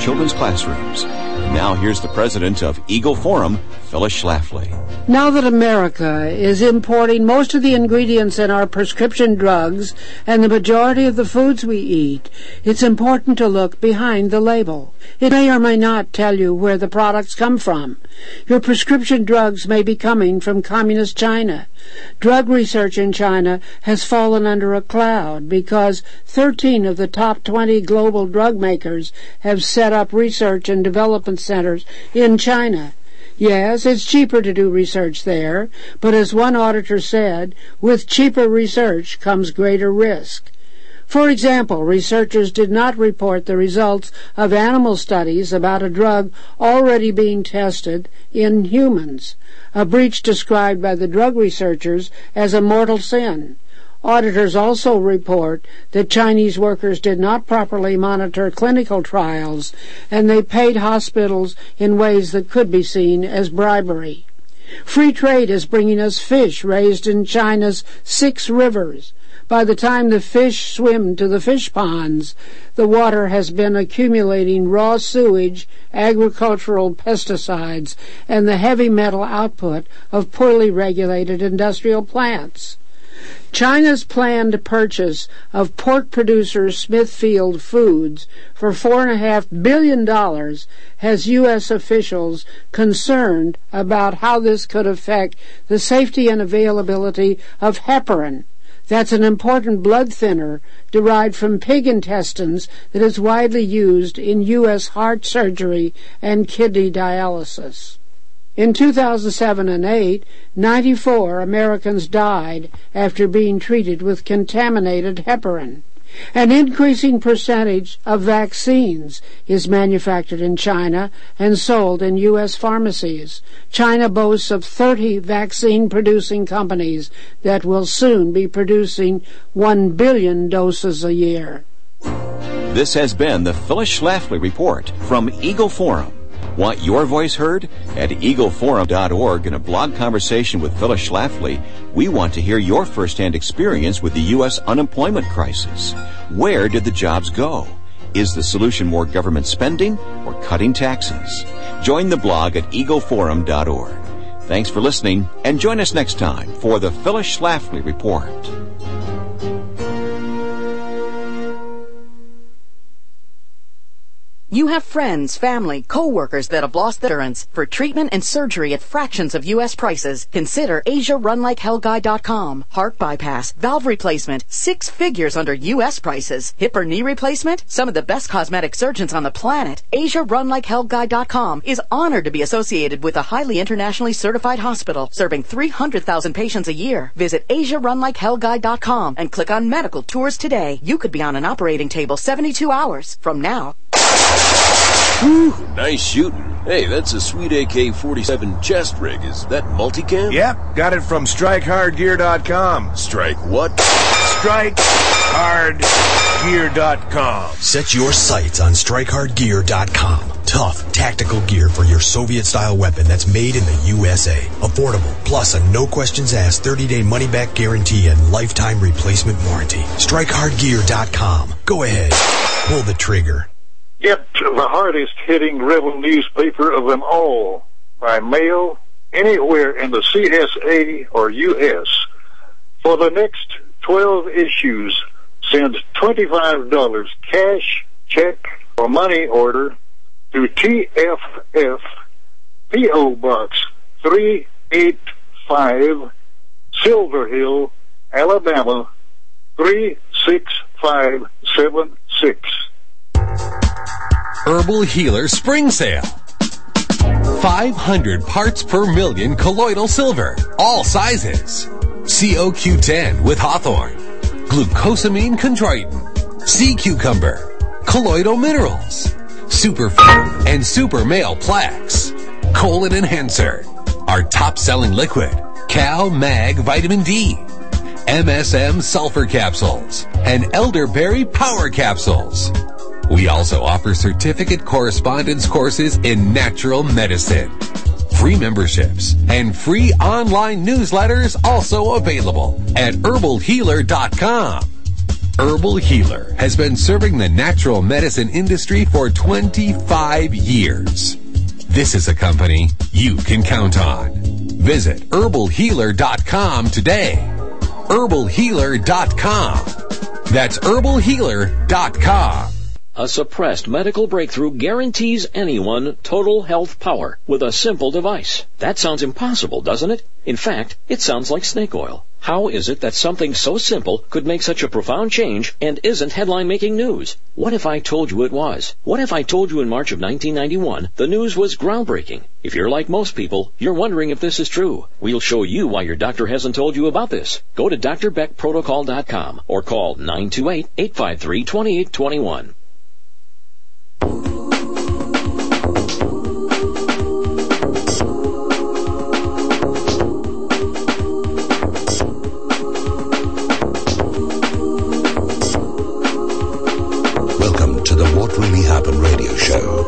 children's classrooms. Now here's the president of Eagle Forum, Phyllis Schlafly. Now that America is importing most of the ingredients in our prescription drugs and the majority of the foods we eat, it's important to look behind the label. It may or may not tell you where the products come from. Your prescription drugs may be coming from communist China. Drug research in China has fallen under a cloud because 13 of the top 20 global drug makers have set up research and development centers in China. Yes, it's cheaper to do research there, but as one auditor said, with cheaper research comes greater risk. For example, researchers did not report the results of animal studies about a drug already being tested in humans, a breach described by the drug researchers as a mortal sin. Auditors also report that Chinese workers did not properly monitor clinical trials, and they paid hospitals in ways that could be seen as bribery. Free trade is bringing us fish raised in China's 6 rivers. By the time the fish swim to the fish ponds, the water has been accumulating raw sewage, agricultural pesticides, and the heavy metal output of poorly regulated industrial plants. China's planned purchase of pork producer Smithfield Foods for $4.5 billion has U.S. officials concerned about how this could affect the safety and availability of heparin. That's an important blood thinner derived from pig intestines that is widely used in U.S. heart surgery and kidney dialysis. In 2007 and 2008, 94 Americans died after being treated with contaminated heparin. An increasing percentage of vaccines is manufactured in China and sold in U.S. pharmacies. China boasts of 30 vaccine-producing companies that will soon be producing 1 billion doses a year. This has been the Phyllis Schlafly Report from Eagle Forum. Want your voice heard? At eagleforum.org, in a blog conversation with Phyllis Schlafly, we want to hear your firsthand experience with the U.S. unemployment crisis. Where did the jobs go? Is the solution more government spending or cutting taxes? Join the blog at eagleforum.org. Thanks for listening, and join us next time for the Phyllis Schlafly Report. You have friends, family, co-workers that have lost their insurance. For treatment and surgery at fractions of U.S. prices, consider AsiaRunLikeHellGuy.com. Heart bypass, valve replacement, 6 figures under U.S. prices. Hip or knee replacement, some of the best cosmetic surgeons on the planet. AsiaRunLikeHellGuy.com is honored to be associated with a highly internationally certified hospital serving 300,000 patients a year. Visit AsiaRunLikeHellGuy.com and click on Medical Tours today. You could be on an operating table 72 hours from now. Whew, nice shooting. Hey, that's a sweet AK-47 chest rig. Is that multicam? Yep, got it from StrikeHardGear.com. Strike what? StrikeHardGear.com. Set your sights on StrikeHardGear.com. Tough, tactical gear for your Soviet-style weapon that's made in the USA. Affordable, plus a no-questions-asked 30-day money-back guarantee and lifetime replacement warranty. StrikeHardGear.com. Go ahead. Pull the trigger. Get the hardest-hitting rebel newspaper of them all by mail anywhere in the CSA or U.S. For the next 12 issues, send $25 cash, check, or money order to TFF P.O. Box 385, Silver Hill, Alabama 36576. Herbal Healer Spring Sale. 500 parts per million colloidal silver, all sizes. COQ10 with hawthorn, glucosamine chondroitin, sea cucumber, colloidal minerals, superfood and super male plaques, colon enhancer, our top-selling liquid, Cal Mag Vitamin D, MSM sulfur capsules, and elderberry power capsules. We also offer certificate correspondence courses in natural medicine. Free memberships and free online newsletters also available at herbalhealer.com. Herbal Healer has been serving the natural medicine industry for 25 years. This is a company you can count on. Visit herbalhealer.com today. herbalhealer.com. That's herbalhealer.com. A suppressed medical breakthrough guarantees anyone total health power with a simple device. That sounds impossible, doesn't it? In fact, it sounds like snake oil. How is it that something so simple could make such a profound change and isn't headline-making news? What if I told you it was? What if I told you in March of 1991 the news was groundbreaking? If you're like most people, you're wondering if this is true. We'll show you why your doctor hasn't told you about this. Go to drbeckprotocol.com or call 928-853-2821. Welcome to the What Really Happened radio show.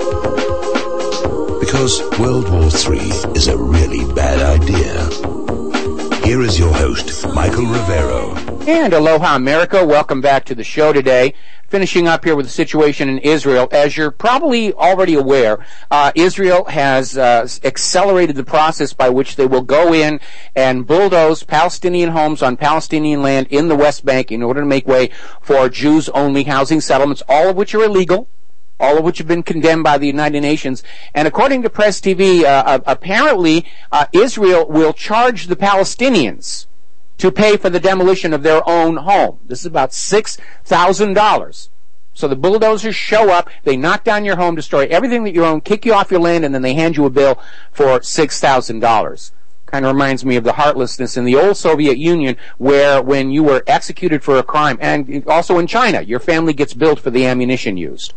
Because World War III is a really bad idea. Here is your host, Michael Rivero. And aloha, America. Welcome back to the show today. Finishing up here with the situation in Israel. As you're probably already aware, Israel has accelerated the process by which they will go in and bulldoze Palestinian homes on Palestinian land in the West Bank in order to make way for Jews-only housing settlements, all of which are illegal, all of which have been condemned by the United Nations. And according to Press TV, apparently Israel will charge the Palestinians to pay for the demolition of their own home. This is about $6,000. So the bulldozers show up, they knock down your home, destroy everything that you own, kick you off your land, and then they hand you a bill for $6,000. Kind of reminds me of the heartlessness in the old Soviet Union, where when you were executed for a crime, and also in China, your family gets billed for the ammunition used.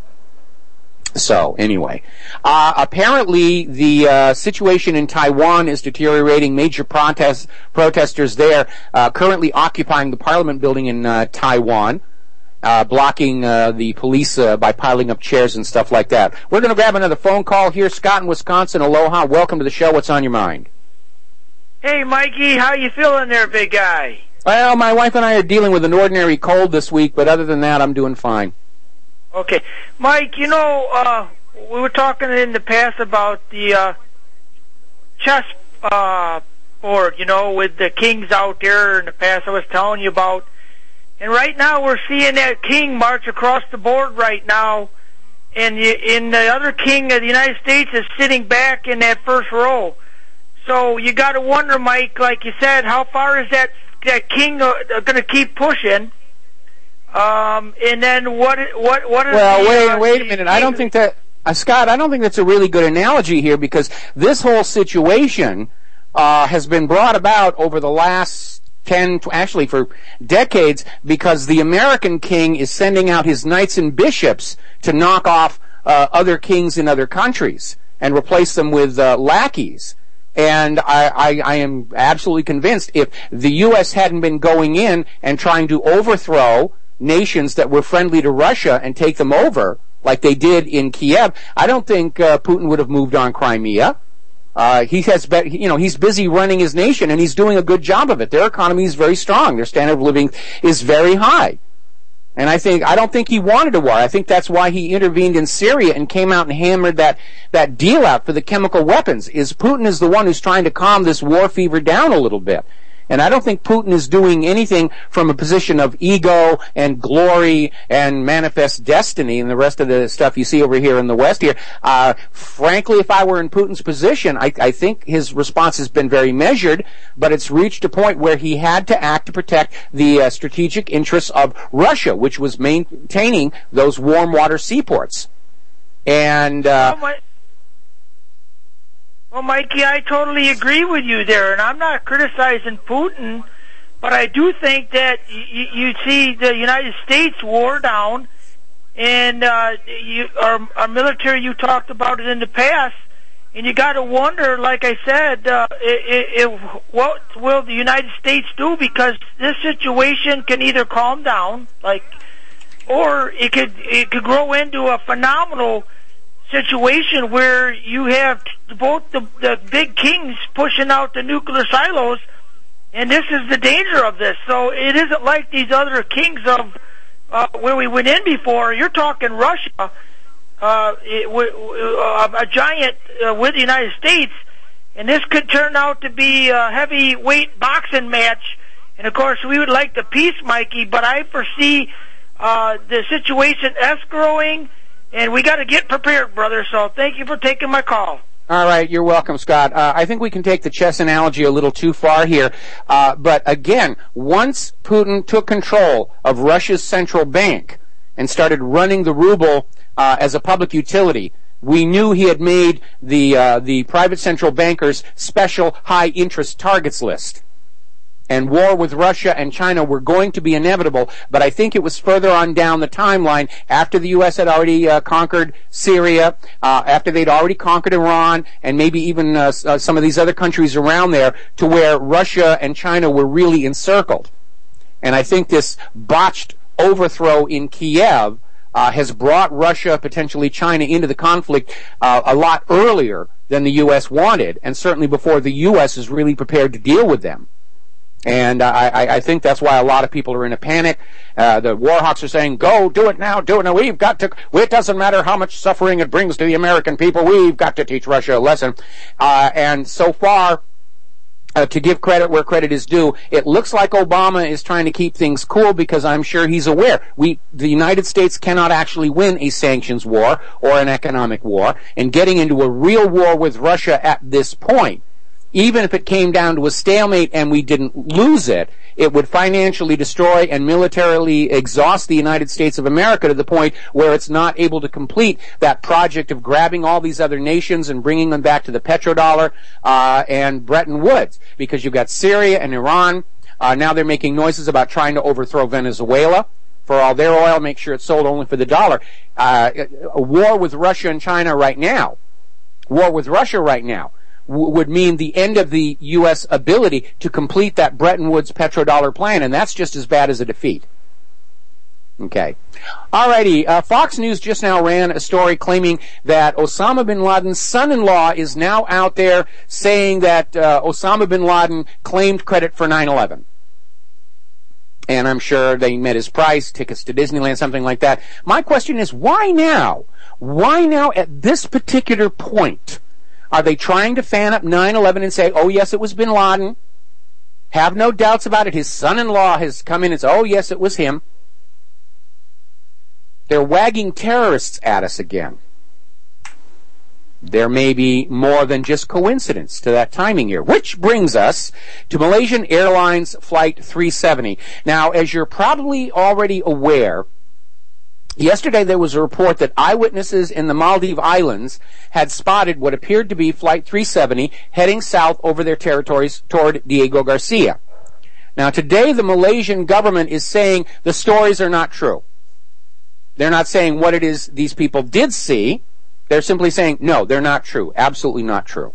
So, anyway, apparently the situation in Taiwan is deteriorating. Major protesters there currently occupying the Parliament building in Taiwan, blocking the police by piling up chairs and stuff like that. We're going to grab another phone call here. Scott in Wisconsin, aloha. Welcome to the show. What's on your mind? Hey, Mikey. How you feeling there, big guy? Well, my wife and I are dealing with an ordinary cold this week, but other than that, I'm doing fine. Okay. Mike, you know, we were talking in the past about the chess board, you know, with the kings out there in the past I was telling you about. And right now we're seeing that king march across the board right now, and the other king of the United States is sitting back in that first row. So you got to wonder, Mike, like you said, how far is that king going to keep pushing? And then what is wait a minute. I don't think that, Scott, I don't think that's a really good analogy here, because this whole situation has been brought about over the last actually for decades, because the American king is sending out his knights and bishops to knock off other kings in other countries and replace them with lackeys. And I am absolutely convinced if the U.S. hadn't been going in and trying to overthrow nations that were friendly to Russia and take them over, like they did in Kiev, I don't think Putin would have moved on Crimea. He's busy running his nation, and he's doing a good job of it. Their economy is very strong. Their standard of living is very high. And I don't think he wanted a war. I think that's why he intervened in Syria and came out and hammered that deal out for the chemical weapons. Putin is the one who's trying to calm this war fever down a little bit. And I don't think Putin is doing anything from a position of ego and glory and manifest destiny and the rest of the stuff you see over here in the West here. Frankly, if I were in Putin's position, I think his response has been very measured, but it's reached a point where he had to act to protect the strategic interests of Russia, which was maintaining those warm water seaports. And well, Mikey, I totally agree with you there, and I'm not criticizing Putin, but I do think that you see the United States wore down, and our military, you talked about it in the past, and you got to wonder, like I said, what will the United States do, because this situation can either calm down, or it could grow into a phenomenal situation where you have both the big kings pushing out the nuclear silos, And this is the danger of this. So it isn't like these other kings of where we went in before. You're talking Russia, a giant with the United States, and this could turn out to be a heavyweight boxing match. And of course, we would like the peace, Mikey, but I foresee the situation escalating, and we got to get prepared, brother. So thank you for taking my call. All right, you're welcome, Scott. I think we can take the chess analogy a little too far here. But again, once Putin took control of Russia's central bank and started running the ruble as a public utility, we knew he had made the private central bankers' special high-interest targets list. And war with Russia and China were going to be inevitable, but I think it was further on down the timeline after the U.S. had already conquered Syria, after they'd already conquered Iran, and maybe even some of these other countries around there, to where Russia and China were really encircled. And I think this botched overthrow in Kiev has brought Russia, potentially China, into the conflict a lot earlier than the U.S. wanted, and certainly before the U.S. is really prepared to deal with them. And I think that's why a lot of people are in a panic. The war hawks are saying, go, do it now, do it now. We've got to, it doesn't matter how much suffering it brings to the American people. We've got to teach Russia a lesson. And so far, to give credit where credit is due, it looks like Obama is trying to keep things cool because I'm sure he's aware the United States cannot actually win a sanctions war or an economic war. And getting into a real war with Russia at this point, even if it came down to a stalemate and we didn't lose it, it would financially destroy and militarily exhaust the United States of America to the point where it's not able to complete that project of grabbing all these other nations and bringing them back to the petrodollar and Bretton Woods. Because you've got Syria and Iran. Now they're making noises about trying to overthrow Venezuela for all their oil, make sure it's sold only for the dollar. A war with Russia and China right now, would mean the end of the U.S. ability to complete that Bretton Woods petrodollar plan, and that's just as bad as a defeat. Okay. Alrighty, Fox News just now ran a story claiming that Osama bin Laden's son-in-law is now out there saying that Osama bin Laden claimed credit for 9/11. And I'm sure they met his price, tickets to Disneyland, something like that. My question is, why now? Why now at this particular point? Are they trying to fan up 9/11 and say, oh, yes, it was bin Laden? Have no doubts about it. His son-in-law has come in and said, oh, yes, it was him. They're wagging terrorists at us again. There may be more than just coincidence to that timing here, which brings us to Malaysian Airlines Flight 370. Now, as you're probably already aware, yesterday there was a report that eyewitnesses in the Maldive Islands had spotted what appeared to be Flight 370 heading south over their territories toward Diego Garcia. Now today the Malaysian government is saying the stories are not true. They're not saying what it is these people did see. They're simply saying, no, they're not true. Absolutely not true.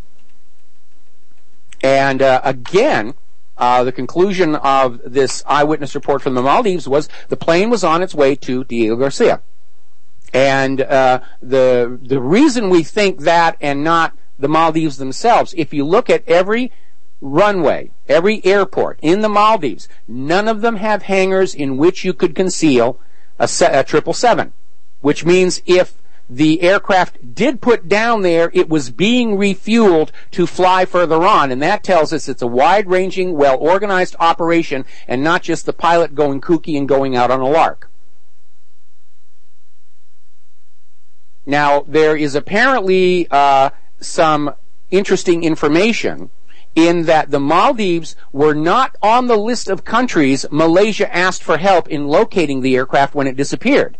And again, the conclusion of this eyewitness report from the Maldives was the plane was on its way to Diego Garcia. And the reason we think that and not the Maldives themselves, if you look at every runway, every airport in the Maldives, none of them have hangars in which you could conceal a 777, which means if the aircraft did put down there, it was being refueled to fly further on, and that tells us it's a wide-ranging, well-organized operation and not just the pilot going kooky and going out on a lark. Now, there is apparently some interesting information in that the Maldives were not on the list of countries Malaysia asked for help in locating the aircraft when it disappeared.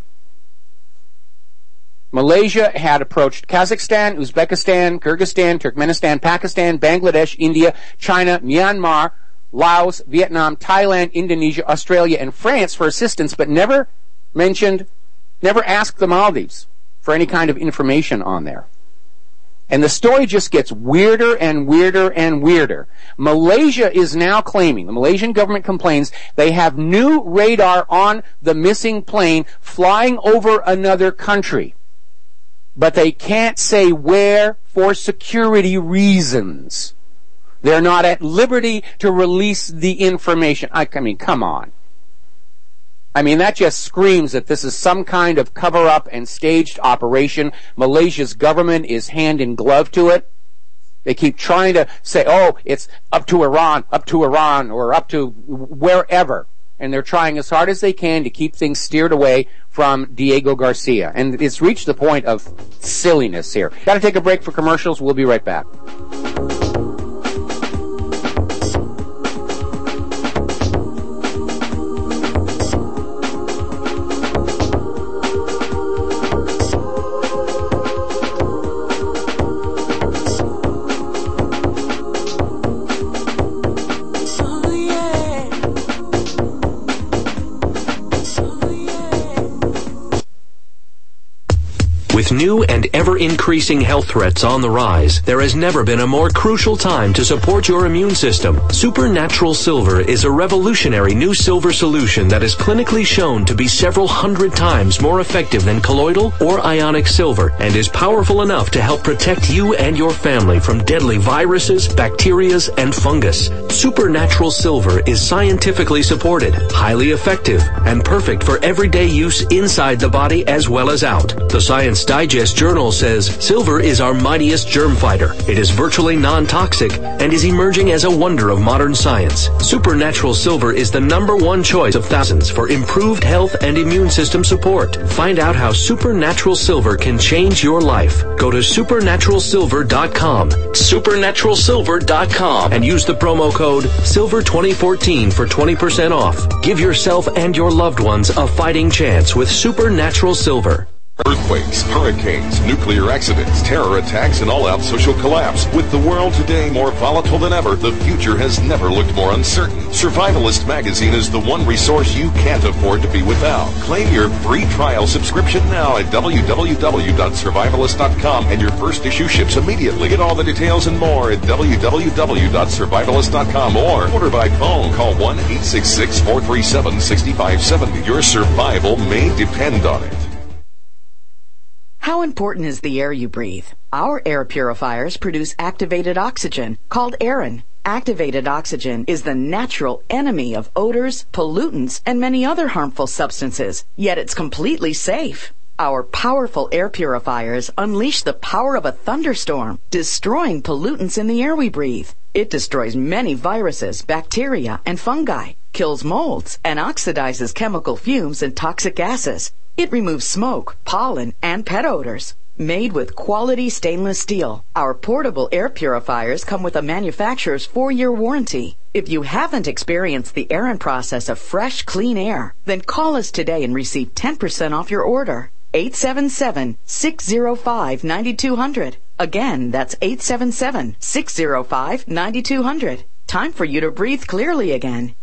Malaysia had approached Kazakhstan, Uzbekistan, Kyrgyzstan, Turkmenistan, Pakistan, Bangladesh, India, China, Myanmar, Laos, Vietnam, Thailand, Indonesia, Australia, and France for assistance, but never asked the Maldives for any kind of information on there. And the story just gets weirder and weirder and weirder. Malaysia is now claiming, the Malaysian government complains, they have new radar on the missing plane flying over another country. But they can't say where for security reasons. They're not at liberty to release the information. I mean, come on. I mean, that just screams that this is some kind of cover-up and staged operation. Malaysia's government is hand in glove to it. They keep trying to say, oh, it's up to Iran, or up to wherever. And they're trying as hard as they can to keep things steered away from Diego Garcia. And it's reached the point of silliness here. Got to take a break for commercials. We'll be right back. With new and ever-increasing health threats on the rise, there has never been a more crucial time to support your immune system. Supernatural Silver is a revolutionary new silver solution that is clinically shown to be several hundred times more effective than colloidal or ionic silver and is powerful enough to help protect you and your family from deadly viruses, bacteria, and fungus. Supernatural Silver is scientifically supported, highly effective, and perfect for everyday use inside the body as well as out. The Science Digest Journal says silver is our mightiest germ fighter. It is virtually non-toxic and is emerging as a wonder of modern science. Supernatural Silver is the #1 choice of thousands for improved health and immune system support. Find out how Supernatural Silver can change your life. Go to supernaturalsilver.com, supernaturalsilver.com, and use the promo code SILVER2014 for 20% off. Give yourself and your loved ones a fighting chance with Supernatural Silver. Earthquakes, hurricanes, nuclear accidents, terror attacks, and all-out social collapse. With the world today more volatile than ever, the future has never looked more uncertain. Survivalist Magazine is the one resource you can't afford to be without. Claim your free trial subscription now at www.survivalist.com, and your first issue ships immediately. Get all the details and more at www.survivalist.com or order by phone. Call 1-866-437-6570. Your survival may depend on it. How important is the air you breathe? Our air purifiers produce activated oxygen, called Aerin. Activated oxygen is the natural enemy of odors, pollutants, and many other harmful substances, yet it's completely safe. Our powerful air purifiers unleash the power of a thunderstorm, destroying pollutants in the air we breathe. It destroys many viruses, bacteria, and fungi, kills molds, and oxidizes chemical fumes and toxic gases. It removes smoke, pollen, and pet odors. Made with quality stainless steel, our portable air purifiers come with a manufacturer's 4-year warranty. If you haven't experienced the Aerin process of fresh, clean air, then call us today and receive 10% off your order. 877-605-9200. Again, that's 877-605-9200. Time for you to breathe clearly again.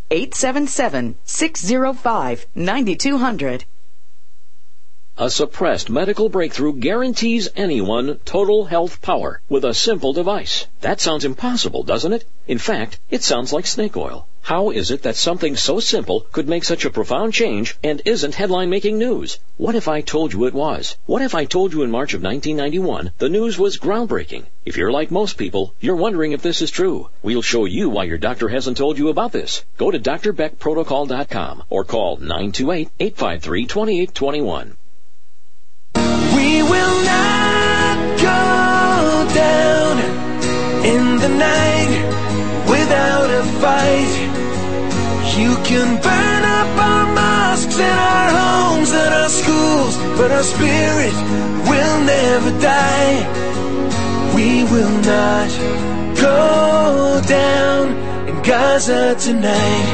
877-605-9200. A suppressed medical breakthrough guarantees anyone total health power with a simple device. That sounds impossible, doesn't it? In fact, it sounds like snake oil. How is it that something so simple could make such a profound change and isn't headline-making news? What if I told you it was? What if I told you in March of 1991 the news was groundbreaking? If you're like most people, you're wondering if this is true. We'll show you why your doctor hasn't told you about this. Go to drbeckprotocol.com or call 928-853-2821. We will not go down in the night without a fight. You can burn up our mosques and our homes and our schools, but our spirit will never die. We will not go down in Gaza tonight.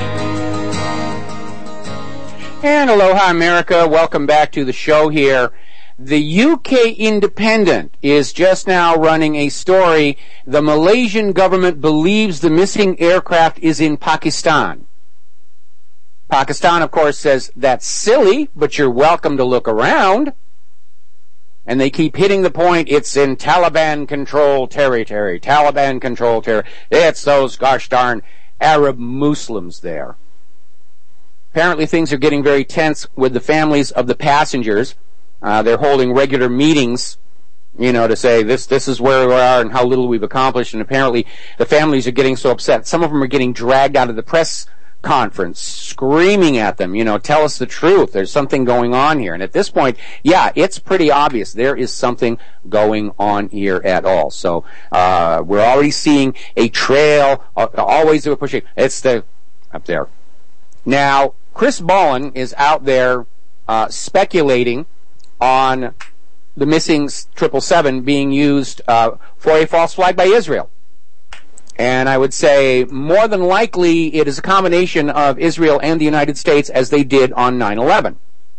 And aloha, America. Welcome back to the show here. The UK Independent is just now running a story. The Malaysian government believes the missing aircraft is in Pakistan. Pakistan, of course, says that's silly, but you're welcome to look around. And they keep hitting the point, it's in Taliban-controlled territory. Taliban-controlled territory. It's those gosh darn Arab Muslims there. Apparently things are getting very tense with the families of the passengers. They're holding regular meetings to say this is where we are and how little we've accomplished, and apparently the families are getting so upset. Some of them are getting dragged out of the press conference, screaming at them, tell us the truth. There's something going on here. And at this point, yeah, it's pretty obvious there is something going on here at all. So we're already seeing a trail, always they were pushing. It's up there. Now, Chris Ballin is out there speculating on the missing 777 being used for a false flag by Israel. And I would say more than likely it is a combination of Israel and the United States as they did on 9/11.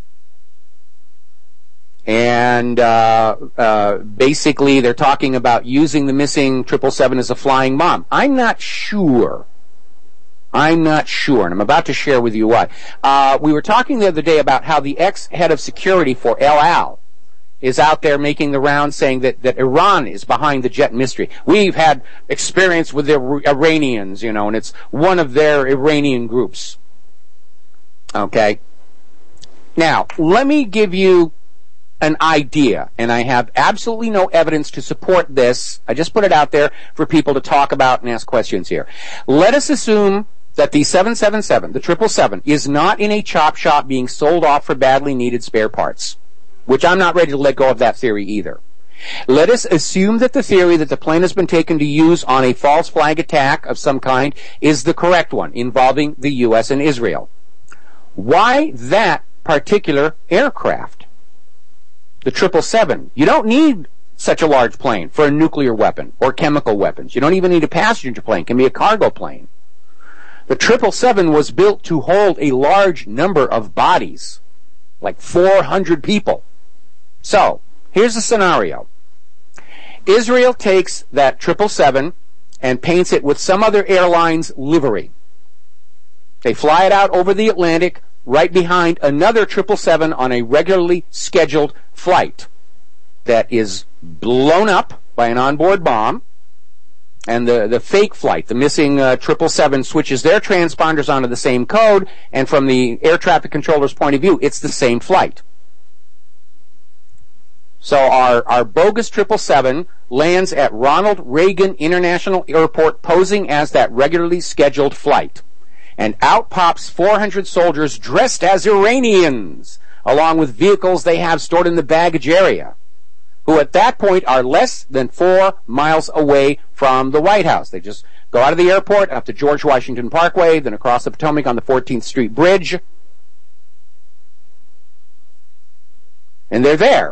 And basically they're talking about using the missing 777 as a flying bomb. I'm not sure, and I'm about to share with you why. We were talking the other day about how the ex-head of security for El Al is out there making the rounds saying that Iran is behind the jet mystery. We've had experience with the Iranians, and it's one of their Iranian groups. Okay? Now, let me give you an idea, and I have absolutely no evidence to support this. I just put it out there for people to talk about and ask questions here. Let us assume that the 777, the 777, is not in a chop shop being sold off for badly needed spare parts, which I'm not ready to let go of that theory either. Let us assume that the theory that the plane has been taken to use on a false flag attack of some kind is the correct one, involving the U.S. and Israel. Why that particular aircraft? The 777. You don't need such a large plane for a nuclear weapon or chemical weapons. You don't even need a passenger plane. It can be a cargo plane. The 777 was built to hold a large number of bodies, like 400 people. So, here's the scenario. Israel takes that 777 and paints it with some other airline's livery. They fly it out over the Atlantic, right behind another 777 on a regularly scheduled flight that is blown up by an onboard bomb, and the fake flight, the missing 777, switches their transponders onto the same code, and from the air traffic controller's point of view, it's the same flight. So our bogus 777 lands at Ronald Reagan International Airport posing as that regularly scheduled flight. And out pops 400 soldiers dressed as Iranians, along with vehicles they have stored in the baggage area, who at that point are less than 4 miles away from the White House. They just go out of the airport, up to George Washington Parkway, then across the Potomac on the 14th Street Bridge, and they're there.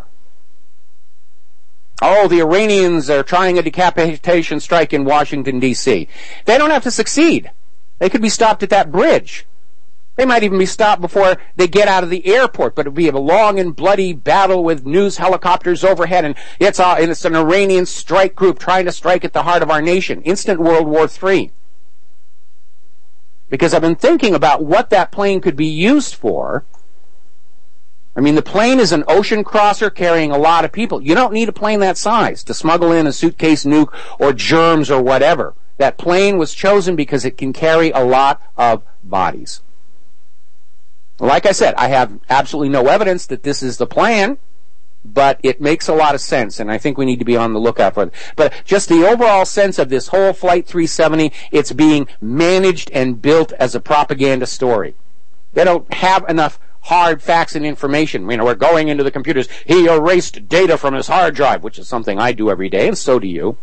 Oh, the Iranians are trying a decapitation strike in Washington, D.C. They don't have to succeed. They could be stopped at that bridge. They might even be stopped before they get out of the airport, but it would be a long and bloody battle with news helicopters overhead, and it's an Iranian strike group trying to strike at the heart of our nation. Instant World War III. Because I've been thinking about what that plane could be used for. I mean, the plane is an ocean crosser carrying a lot of people. You don't need a plane that size to smuggle in a suitcase nuke or germs or whatever. That plane was chosen because it can carry a lot of bodies. Like I said, I have absolutely no evidence that this is the plan, but it makes a lot of sense, and I think we need to be on the lookout for it. But just the overall sense of this whole Flight 370, it's being managed and built as a propaganda story. They don't have enough hard facts and information. We're going into the computers. He erased data from his hard drive, which is something I do every day, and so do you.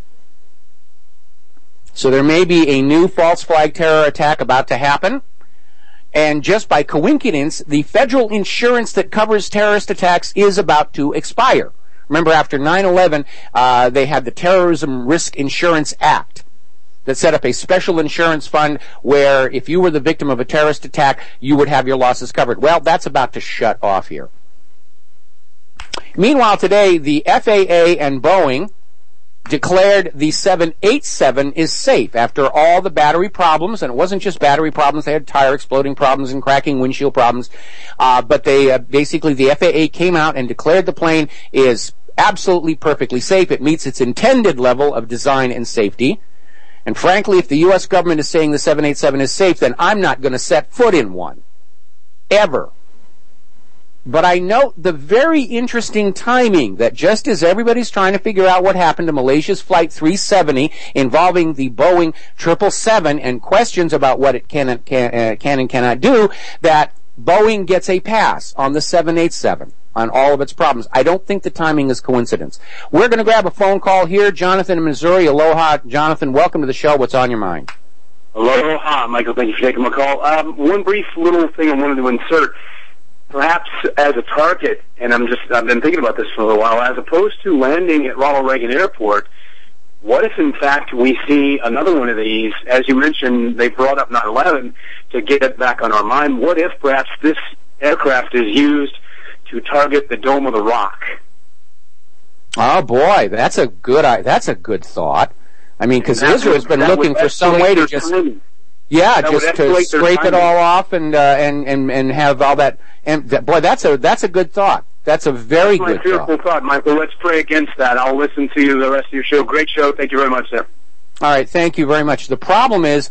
So there may be a new false flag terror attack about to happen. And just by coincidence, the federal insurance that covers terrorist attacks is about to expire. Remember, after 9/11, they had the Terrorism Risk Insurance Act that set up a special insurance fund where if you were the victim of a terrorist attack, you would have your losses covered. Well, that's about to shut off here. Meanwhile, today, the FAA and Boeing declared the 787 is safe after all the battery problems, and it wasn't just battery problems, they had tire exploding problems and cracking windshield problems, but they basically, the FAA came out and declared the plane is absolutely perfectly safe. It meets its intended level of design and safety. And frankly, if the U.S. government is saying the 787 is safe, then I'm not going to set foot in one. Ever. But I note the very interesting timing that just as everybody's trying to figure out what happened to Malaysia's Flight 370 involving the Boeing 777 and questions about what it can and cannot do, that Boeing gets a pass on the 787 on all of its problems. I don't think the timing is coincidence. We're going to grab a phone call here. Jonathan in Missouri. Aloha. Jonathan, welcome to the show. What's on your mind? Aloha, Michael. Thank you for taking my call. One brief little thing I wanted to insert. Perhaps as a target, and I've been thinking about this for a little while, as opposed to landing at Ronald Reagan Airport, what if in fact we see another one of these? As you mentioned, they brought up 9/11 to get it back on our mind. What if perhaps this aircraft is used to target the Dome of the Rock? Oh boy, that's a good thought. I mean, because Israel's been looking for some way to just... Yeah, just to scrape it all off and have all that. And boy, that's a good thought. That's a very good thought, Michael. Let's pray against that. I'll listen to you the rest of your show. Great show. Thank you very much, sir. All right, thank you very much. The problem is,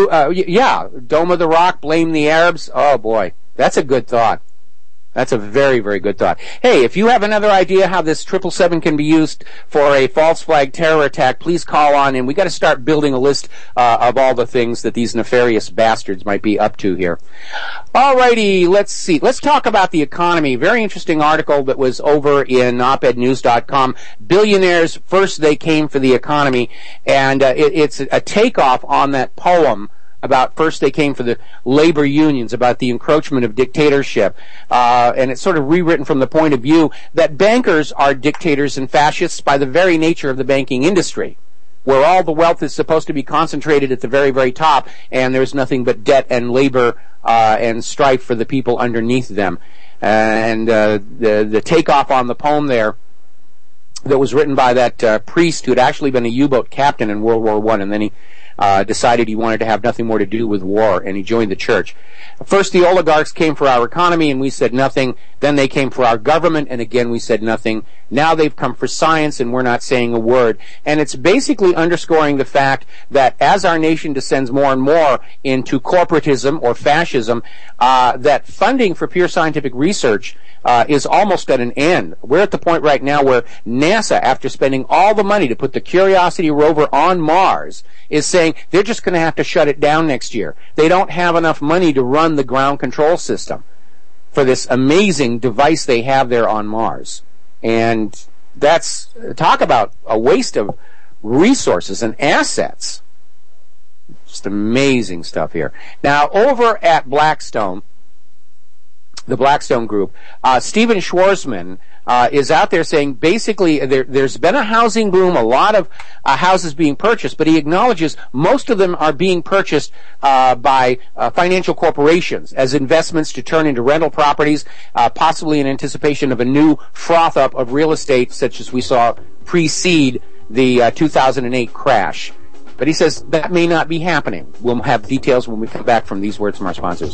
Dome of the Rock, blame the Arabs. Oh boy, that's a good thought. That's a very, very good thought. Hey, if you have another idea how this 777 can be used for a false flag terror attack, please call on, and we got to start building a list of all the things that these nefarious bastards might be up to here. All righty, let's see. Let's talk about the economy. Very interesting article that was over in opednews.com. Billionaires, first they came for the economy, and it's a takeoff on that poem about first they came for the labor unions, about the encroachment of dictatorship. And it's sort of rewritten from the point of view that bankers are dictators and fascists by the very nature of the banking industry, where all the wealth is supposed to be concentrated at the very, very top, and there's nothing but debt and labor and strife for the people underneath them. And the takeoff on the poem there that was written by that priest who had actually been a U-boat captain in World War I, and then he decided he wanted to have nothing more to do with war, and he joined the church. First, the oligarchs came for our economy, and we said nothing. Then they came for our government, and again we said nothing. Now they've come for science, and we're not saying a word. And it's basically underscoring the fact that as our nation descends more and more into corporatism or fascism, that funding for pure scientific research is almost at an end. We're at the point right now where NASA, after spending all the money to put the Curiosity rover on Mars, is saying they're just going to have to shut it down next year. They don't have enough money to run the ground control system for this amazing device they have there on Mars. And that's, talk about a waste of resources and assets. Just amazing stuff here. Now, over at Blackstone, the Blackstone Group, Stephen Schwarzman is out there saying basically there's been a housing boom, a lot of houses being purchased, but he acknowledges most of them are being purchased by financial corporations as investments to turn into rental properties, possibly in anticipation of a new froth up of real estate such as we saw precede the 2008 crash. But he says that may not be happening. We'll have details when we come back from these words from our sponsors.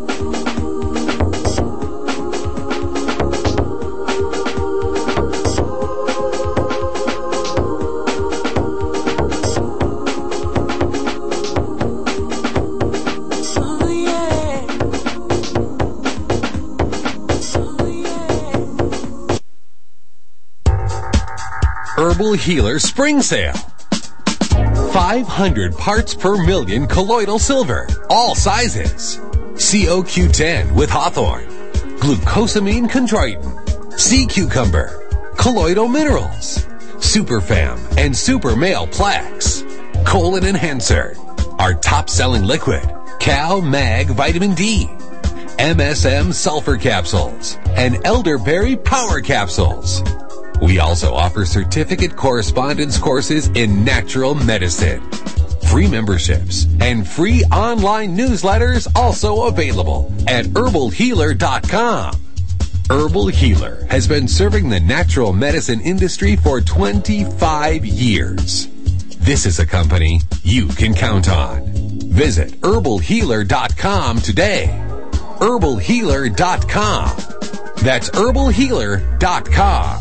Herbal Healer Spring Sale. 500 parts per million colloidal silver, all sizes. COQ10 with Hawthorne, glucosamine chondroitin, sea cucumber, colloidal minerals, Superfam and Super Male Plaques, colon enhancer, our top-selling liquid, Cal Mag Vitamin D, MSM Sulfur Capsules, and Elderberry Power Capsules. We also offer certificate correspondence courses in natural medicine. Free memberships and free online newsletters also available at herbalhealer.com. Herbal Healer has been serving the natural medicine industry for 25 years. This is a company you can count on. Visit herbalhealer.com today. herbalhealer.com. That's herbalhealer.com.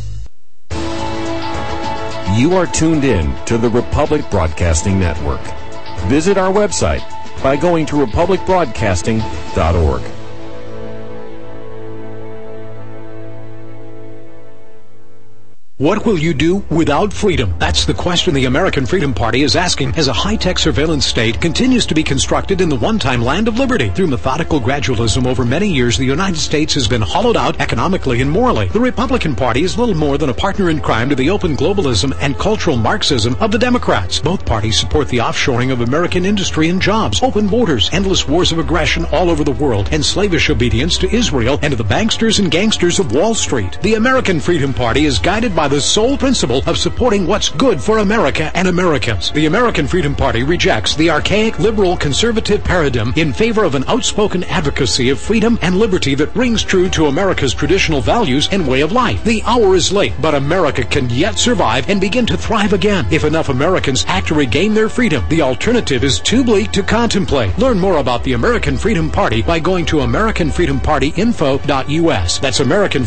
You are tuned in to the Republic Broadcasting Network. Visit our website by going to republicbroadcasting.org. What will you do without freedom? That's the question the American Freedom Party is asking as a high-tech surveillance state continues to be constructed in the one-time land of liberty. Through methodical gradualism over many years, the United States has been hollowed out economically and morally. The Republican Party is little more than a partner in crime to the open globalism and cultural Marxism of the Democrats. Both parties support the offshoring of American industry and jobs, open borders, endless wars of aggression all over the world, and slavish obedience to Israel and to the banksters and gangsters of Wall Street. The American Freedom Party is guided by the sole principle of supporting what's good for America and Americans. The American Freedom Party rejects the archaic liberal conservative paradigm in favor of an outspoken advocacy of freedom and liberty that rings true to America's traditional values and way of life. The hour is late, but America can yet survive and begin to thrive again if enough Americans act to regain their freedom. The alternative is too bleak to contemplate. Learn more about the American Freedom Party by going to AmericanFreedomPartyInfo.us. That's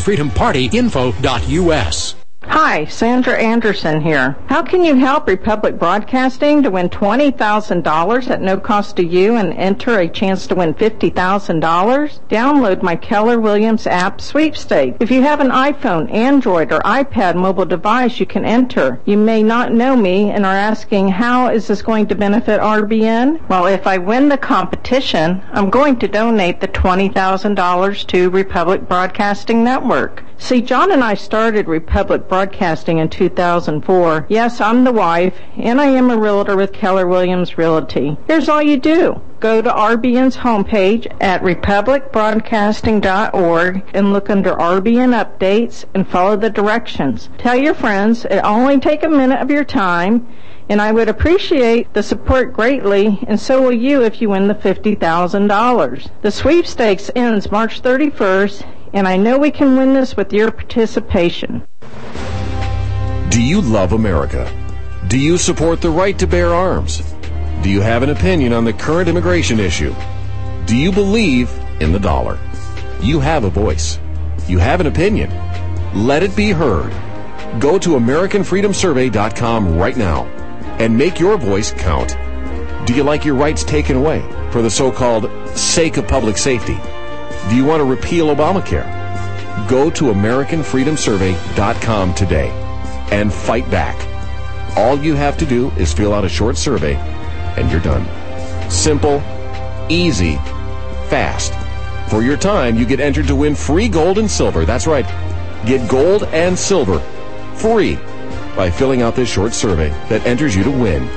AmericanFreedomPartyInfo.us. Hi, Sandra Anderson here. How can you help Republic Broadcasting to win $20,000 at no cost to you and enter a chance to win $50,000? Download my Keller Williams app sweepstakes. If you have an iPhone, Android, or iPad mobile device, you can enter. You may not know me and are asking, how is this going to benefit RBN? Well, if I win the competition, I'm going to donate the $20,000 to Republic Broadcasting Network. See, John and I started Republic Broadcasting in 2004. Yes, I'm the wife, and I am a realtor with Keller Williams Realty. Here's all you do. Go to RBN's homepage at republicbroadcasting.org and look under RBN Updates and follow the directions. Tell your friends it only take a minute of your time, and I would appreciate the support greatly, and so will you if you win the $50,000. The sweepstakes ends March 31st, and I know we can win this with your participation. Do you love America? Do you support the right to bear arms? Do you have an opinion on the current immigration issue? Do you believe in the dollar? You have a voice. You have an opinion. Let it be heard. Go to AmericanFreedomSurvey.com right now and make your voice count. Do you like your rights taken away for the so-called sake of public safety? Do you want to repeal Obamacare? Go to AmericanFreedomSurvey.com today and fight back. All you have to do is fill out a short survey and you're done. Simple, easy, fast. For your time, you get entered to win free gold and silver. That's right. Get gold and silver free by filling out this short survey that enters you to win.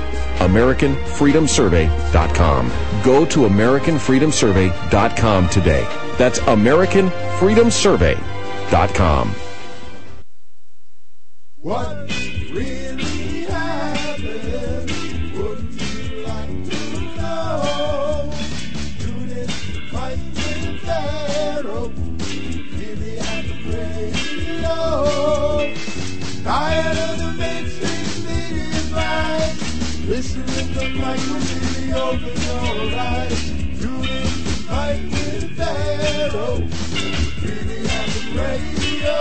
AmericanFreedomSurvey.com. Go to AmericanFreedomSurvey.com today. That's AmericanFreedomSurvey.com. What really happened? Wouldn't you like to know? Unit fighting Pharaoh, really had to radio. Tired of the mainstream media lies. Listen to the mic when really open your eyes. Unit fighting Pharaoh, really had the radio.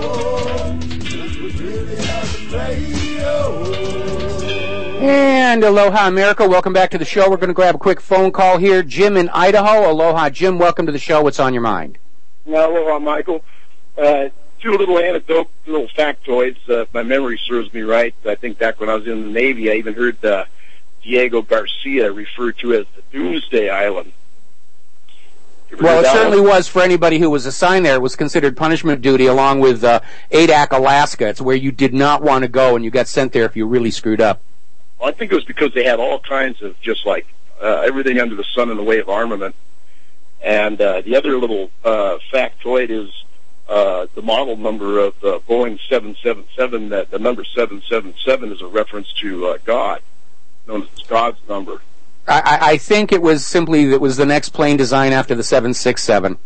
And aloha, America. Welcome back to the show. We're going to grab a quick phone call here. Jim in Idaho. Aloha, Jim. Welcome to the show. What's on your mind? Aloha, Michael. Two little anecdotes, little factoids. If my memory serves me right, I think back when I was in the Navy, I even heard Diego Garcia referred to as the Doomsday Island. Well, it certainly was for anybody who was assigned there. It was considered punishment duty along with Adak, Alaska. It's where you did not want to go, and you got sent there if you really screwed up. Well, I think it was because they had all kinds of just like everything under the sun in the way of armament. And the other little factoid is the model number of the Boeing 777, that the number 777 is a reference to God, known as God's number. I think it was simply that was the next plane design after the 767.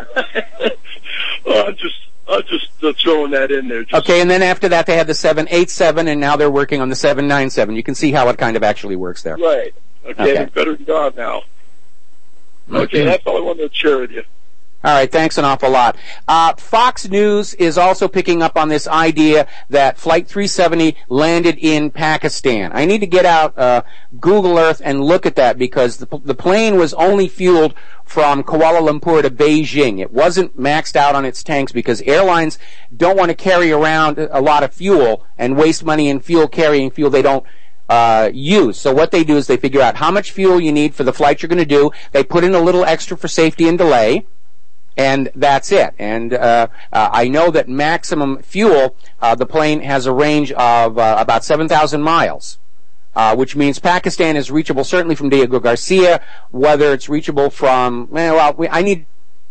I'm just throwing that in there. Okay, and then after that they had the 787, and now they're working on the 797. You can see how it kind of actually works there. Right. Okay. Better than God now. Okay, that's all I wanted to share with you. All right, thanks an awful lot. Fox News is also picking up on this idea that Flight 370 landed in Pakistan. I need to get out Google Earth and look at that because the plane was only fueled from Kuala Lumpur to Beijing. It wasn't maxed out on its tanks because airlines don't want to carry around a lot of fuel and waste money in carrying fuel they don't use. So what they do is they figure out how much fuel you need for the flight you're going to do. They put in a little extra for safety and delay. And that's it. And I know that maximum fuel, the plane has a range of about 7,000 miles, which means Pakistan is reachable certainly from Diego Garcia. Whether it's reachable from, I need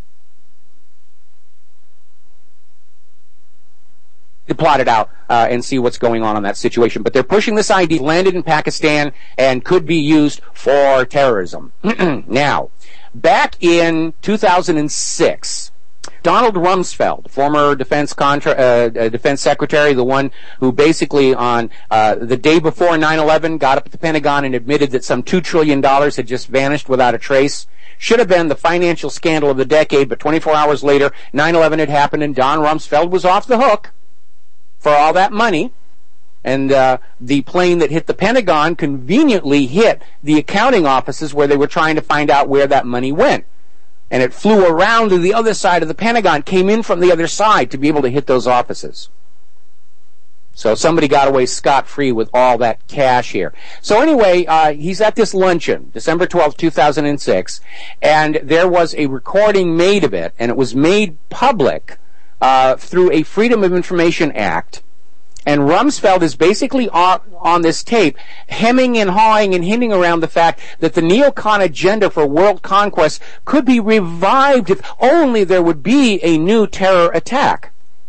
to plot it out and see what's going on that situation. But they're pushing this idea, landed in Pakistan, and could be used for terrorism. Now, back in 2006, Donald Rumsfeld, former defense secretary, the one who basically on the day before 9/11 got up at the Pentagon and admitted that some $2 trillion had just vanished without a trace, should have been the financial scandal of the decade, but 24 hours later, 9/11 had happened and Don Rumsfeld was off the hook for all that money. And the plane that hit the Pentagon conveniently hit the accounting offices where they were trying to find out where that money went. And it flew around to the other side of the Pentagon, came in from the other side to be able to hit those offices. So somebody got away scot-free with all that cash here. So anyway, he's at this luncheon, December 12, 2006, and there was a recording made of it, and it was made public through a Freedom of Information Act. And Rumsfeld is basically on this tape, hemming and hawing and hinting around the fact that the neocon agenda for world conquest could be revived if only there would be a new terror attack.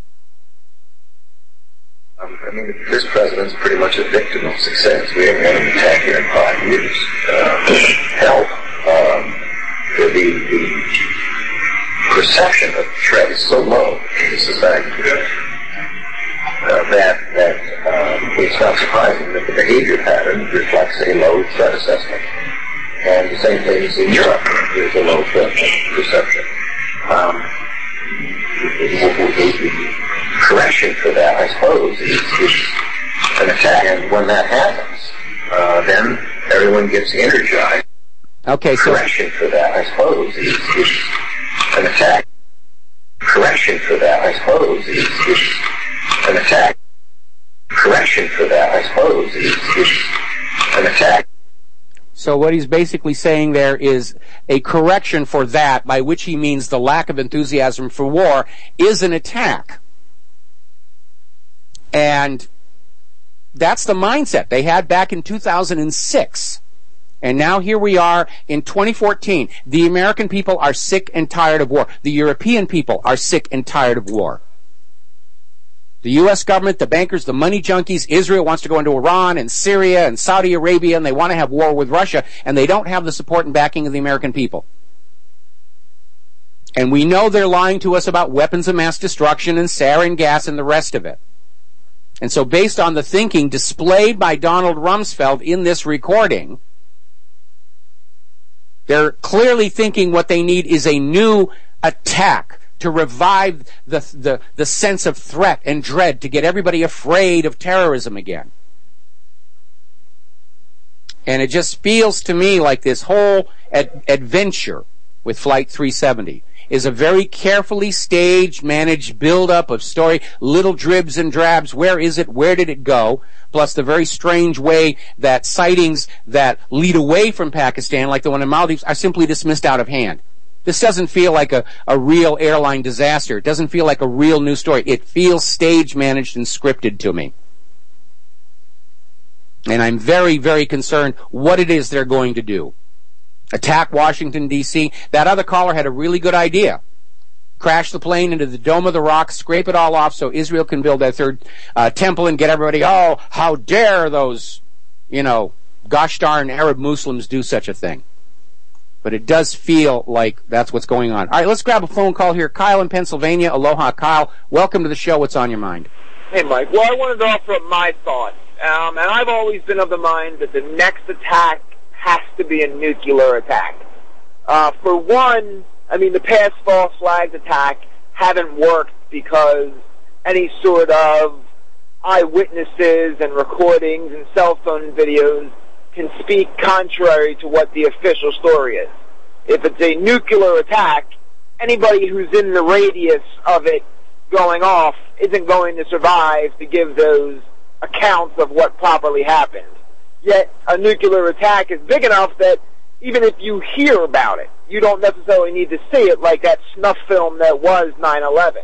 This president's pretty much a victim of success. We haven't had an attack here in 5 years. The perception of threat is so low in the society that it's not surprising that the behavior pattern reflects a low threat assessment. And the same thing is in Europe. There's a low threat perception. Correction for that, I suppose, is an attack. And when that happens, then everyone gets energized. Okay, so correction for that, I suppose, is an attack. Correction for that, I suppose, is an attack. Correction for that, I suppose, is an attack. So what he's basically saying there is a correction for that, by which he means the lack of enthusiasm for war, is an attack. And that's the mindset they had back in 2006. And now here we are in 2014. The American people are sick and tired of war. The European people are sick and tired of war. The U.S. government, the bankers, the money junkies, Israel wants to go into Iran and Syria and Saudi Arabia, and they want to have war with Russia, and they don't have the support and backing of the American people. And we know they're lying to us about weapons of mass destruction and sarin gas and the rest of it. And so based on the thinking displayed by Donald Rumsfeld in this recording, they're clearly thinking what they need is a new attack to revive the sense of threat and dread, to get everybody afraid of terrorism again. And it just feels to me like this whole adventure with Flight 370 is a very carefully staged, managed build-up of story, little dribs and drabs. Where is it? Where did it go? Plus the very strange way that sightings that lead away from Pakistan, like the one in Maldives, are simply dismissed out of hand. This doesn't feel like a real airline disaster. It doesn't feel like a real news story. It feels staged, managed, and scripted to me. And I'm very, very concerned what it is they're going to do. Attack Washington, D.C. That other caller had a really good idea. Crash the plane into the Dome of the Rock, scrape it all off so Israel can build their third temple and get everybody, oh, how dare those, gosh darn Arab Muslims do such a thing. But it does feel like that's what's going on. All right, let's grab a phone call here. Kyle in Pennsylvania. Aloha, Kyle. Welcome to the show. What's on your mind? Hey, Mike. Well, I wanted to offer up my thoughts. And I've always been of the mind that the next attack has to be a nuclear attack. For one, I mean, the past false flags attack haven't worked because any sort of eyewitnesses and recordings and cell phone videos can speak contrary to what the official story is. If it's a nuclear attack, anybody who's in the radius of it going off isn't going to survive to give those accounts of what properly happened. Yet a nuclear attack is big enough that even if you hear about it, you don't necessarily need to see it, like that snuff film that was 9/11.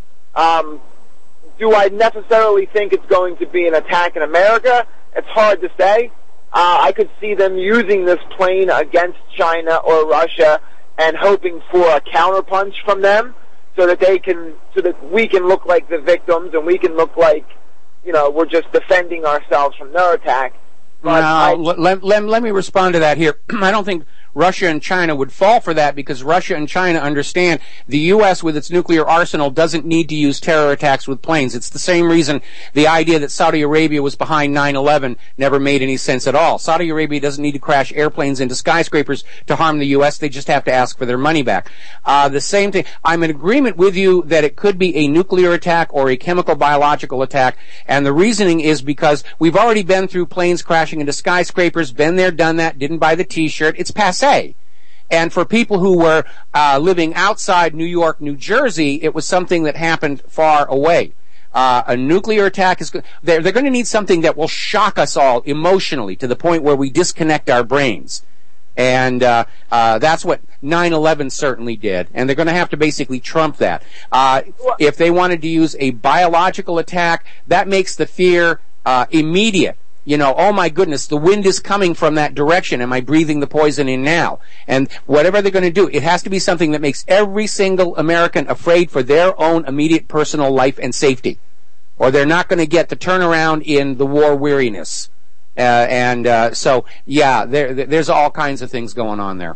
Do I necessarily think it's going to be an attack in America? It's hard to say. I could see them using this plane against China or Russia and hoping for a counterpunch from them so that we can look like the victims and we can look like, we're just defending ourselves from their attack. Now, let me respond to that here. I don't think Russia and China would fall for that because Russia and China understand the U.S. with its nuclear arsenal doesn't need to use terror attacks with planes. It's the same reason the idea that Saudi Arabia was behind 9/11 never made any sense at all. Saudi Arabia doesn't need to crash airplanes into skyscrapers to harm the U.S. They just have to ask for their money back. The same thing. I'm in agreement with you that it could be a nuclear attack or a chemical biological attack, and the reasoning is because we've already been through planes crashing into skyscrapers, been there, done that, didn't buy the T-shirt. It's passé. And for people who were living outside New York, New Jersey, it was something that happened far away. A nuclear attack is they're going to need something that will shock us all emotionally to the point where we disconnect our brains. And that's what 9/11 certainly did. And they're going to have to basically trump that. If they wanted to use a biological attack, that makes the fear immediate. Oh my goodness, the wind is coming from that direction. Am I breathing the poison in now? And whatever they're going to do, it has to be something that makes every single American afraid for their own immediate personal life and safety. Or they're not going to get the turnaround in the war weariness. So, there's all kinds of things going on there.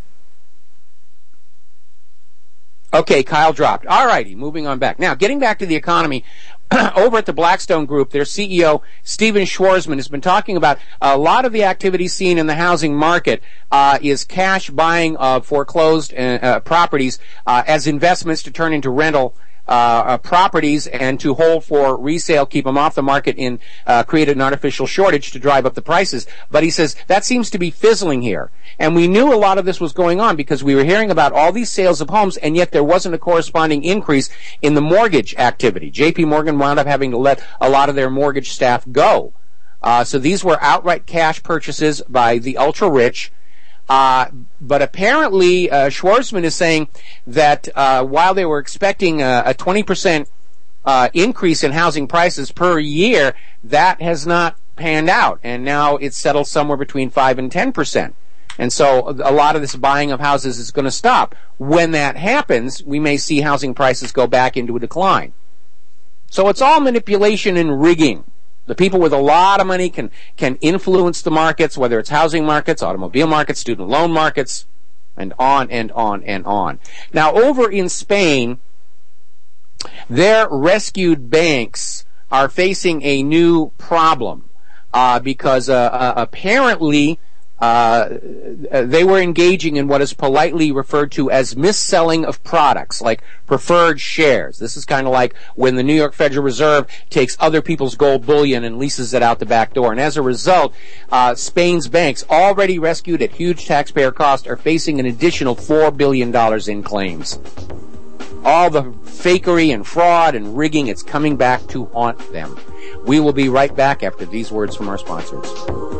Okay, Kyle dropped. All righty, moving on back. Now, getting back to the economy, over at the Blackstone Group, their CEO, Stephen Schwarzman, has been talking about a lot of the activity seen in the housing market is cash buying of foreclosed properties as investments to turn into rental properties and to hold for resale, keep them off the market, and create an artificial shortage to drive up the prices. But he says that seems to be fizzling here. And we knew a lot of this was going on because we were hearing about all these sales of homes, and yet there wasn't a corresponding increase in the mortgage activity. J.P. Morgan wound up having to let a lot of their mortgage staff go. So these were outright cash purchases by the ultra-rich. But apparently, Schwarzman is saying that while they were expecting a 20% increase in housing prices per year, that has not panned out, and now it's settled somewhere between 5 and 10%. And so a lot of this buying of houses is going to stop. When that happens, we may see housing prices go back into a decline. So it's all manipulation and rigging. The people with a lot of money can influence the markets, whether it's housing markets, automobile markets, student loan markets, and on and on and on. Now, over in Spain, their rescued banks are facing a new problem because apparently they were engaging in what is politely referred to as mis-selling of products, like preferred shares. This is kind of like when the New York Federal Reserve takes other people's gold bullion and leases it out the back door. And as a result, Spain's banks, already rescued at huge taxpayer cost, are facing an additional $4 billion in claims. All the fakery and fraud and rigging, it's coming back to haunt them. We will be right back after these words from our sponsors.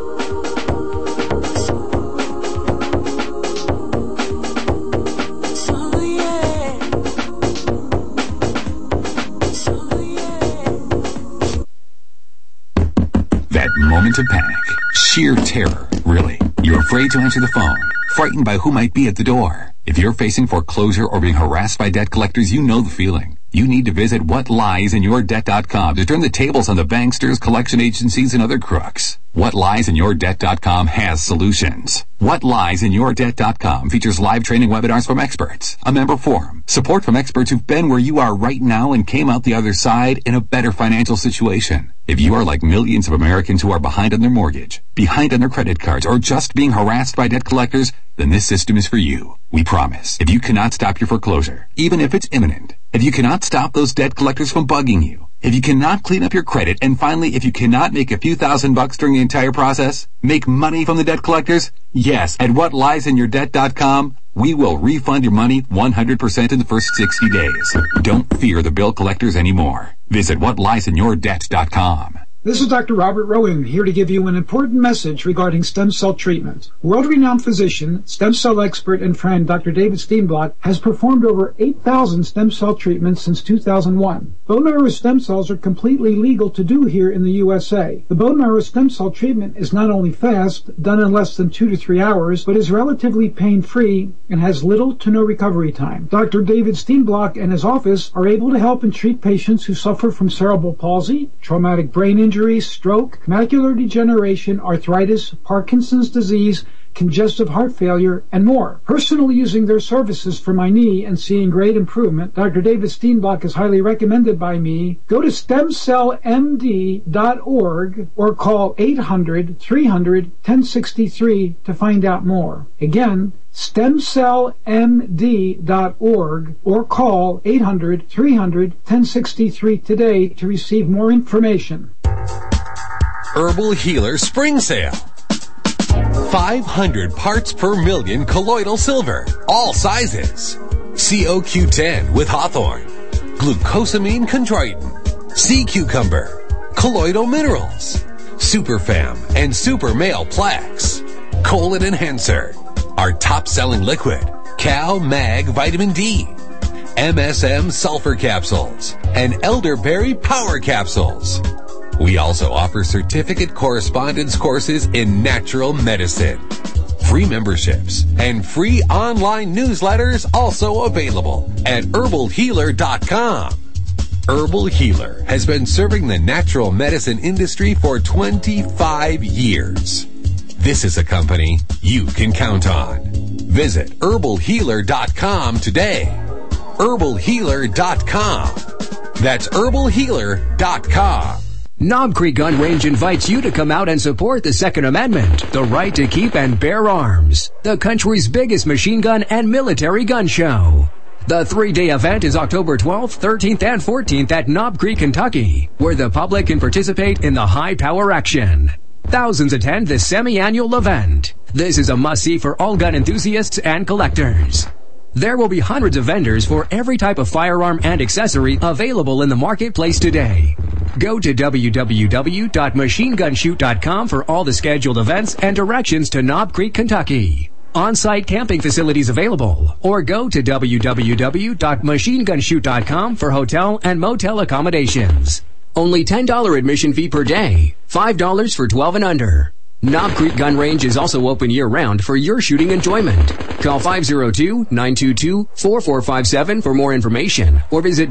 That moment of panic. Sheer terror, really. You're afraid to answer the phone. Frightened by who might be at the door. If you're facing foreclosure or being harassed by debt collectors, you know the feeling. You need to visit whatliesinyourdebt.com to turn the tables on the banksters, collection agencies, and other crooks. Whatliesinyourdebt.com has solutions. Whatliesinyourdebt.com features live training webinars from experts, a member forum, support from experts who've been where you are right now and came out the other side in a better financial situation. If you are like millions of Americans who are behind on their mortgage, behind on their credit cards, or just being harassed by debt collectors, then this system is for you. We promise. If you cannot stop your foreclosure, even if it's imminent, if you cannot stop those debt collectors from bugging you, if you cannot clean up your credit, and finally, if you cannot make a few $1,000 during the entire process, make money from the debt collectors, yes, at whatliesinyourdebt.com, we will refund your money 100% in the first 60 days. Don't fear the bill collectors anymore. Visit whatliesinyourdebt.com. This is Dr. Robert Rowan, here to give you an important message regarding stem cell treatment. World-renowned physician, stem cell expert, and friend Dr. David Steenblock has performed over 8,000 stem cell treatments since 2001. Bone marrow stem cells are completely legal to do here in the USA. The bone marrow stem cell treatment is not only fast, done in less than 2 to 3 hours, but is relatively pain-free and has little to no recovery time. Dr. David Steenblock and his office are able to help and treat patients who suffer from cerebral palsy, traumatic brain injury, stroke, macular degeneration, arthritis, Parkinson's disease, congestive heart failure, and more. Personally using their services for my knee and seeing great improvement, Dr. David Steenblock is highly recommended by me. Go to stemcellmd.org or call 800-300-1063 to find out more. Again, stemcellmd.org or call 800-300-1063 today to receive more information. Herbal Healer Spring Sale. 500 parts per million colloidal silver, all sizes. COQ10 with Hawthorne, glucosamine chondroitin, sea cucumber, colloidal minerals, Superfam and Super Male Plaques, colon enhancer, our top-selling liquid, Cal Mag Vitamin D, MSM sulfur capsules, and elderberry power capsules. We also offer certificate correspondence courses in natural medicine. Free memberships and free online newsletters also available at herbalhealer.com. Herbal Healer has been serving the natural medicine industry for 25 years. This is a company you can count on. Visit herbalhealer.com today. herbalhealer.com. That's herbalhealer.com. Knob Creek Gun Range invites you to come out and support the Second Amendment, the right to keep and bear arms, the country's biggest machine gun and military gun show. The 3-day event is October 12th, 13th, and 14th at Knob Creek, Kentucky, where the public can participate in the high-power action. Thousands attend this semi-annual event. This is a must-see for all gun enthusiasts and collectors. There will be hundreds of vendors for every type of firearm and accessory available in the marketplace today. Go to www.machinegunshoot.com for all the scheduled events and directions to Knob Creek, Kentucky. On-site camping facilities available, or go to www.machinegunshoot.com for hotel and motel accommodations. Only $10 admission fee per day, $5 for 12 and under. Knob Creek Gun Range is also open year-round for your shooting enjoyment. Call 502-922-4457 for more information, or visit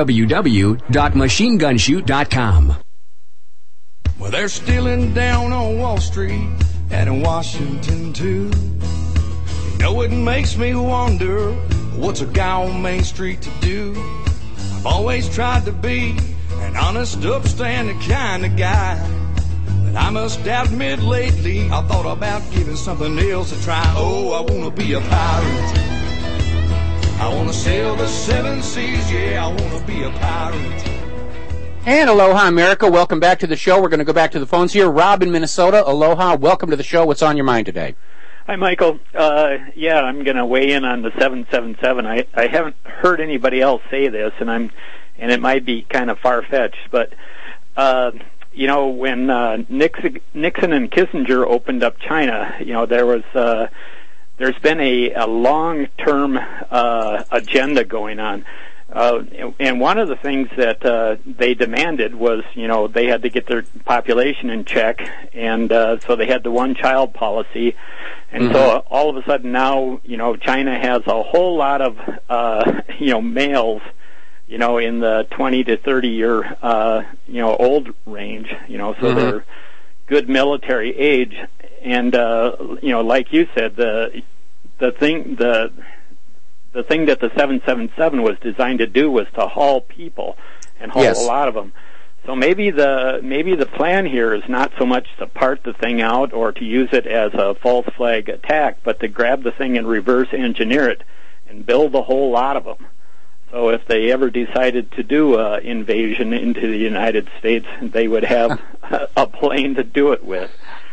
www.machinegunshoot.com. Well, they're stealing down on Wall Street and in Washington, too. You know, it makes me wonder, what's a guy on Main Street to do? I've always tried to be an honest, upstanding kind of guy. But I must admit lately, I thought about giving something else a try. Oh, I want to be a pirate. I want to sail the 7 seas, yeah, I want to be a pirate. And aloha, America. Welcome back to the show. We're going to go back to the phones here. Rob in Minnesota, aloha. Welcome to the show. What's on your mind today? Hi, Michael. Yeah, I'm going to weigh in on the 777. I haven't heard anybody else say this, and it might be kind of far-fetched, but you know, when Nixon and Kissinger opened up China, you know, there's been a long-term agenda going on. And one of the things that they demanded was, you know, they had to get their population in check, and so they had the one-child policy. And so all of a sudden now, you know, China has a whole lot of, you know, males, you know, in the 20 to 30 year, you know, old range, you know, so they're good military age. And, you know, like you said, the thing that the 777 was designed to do was to haul people and haul a lot of them. So maybe the plan here is not so much to part the thing out or to use it as a false flag attack, but to grab the thing and reverse engineer it and build a whole lot of them. So if they ever decided to do an invasion into the United States, they would have a plane to do it with.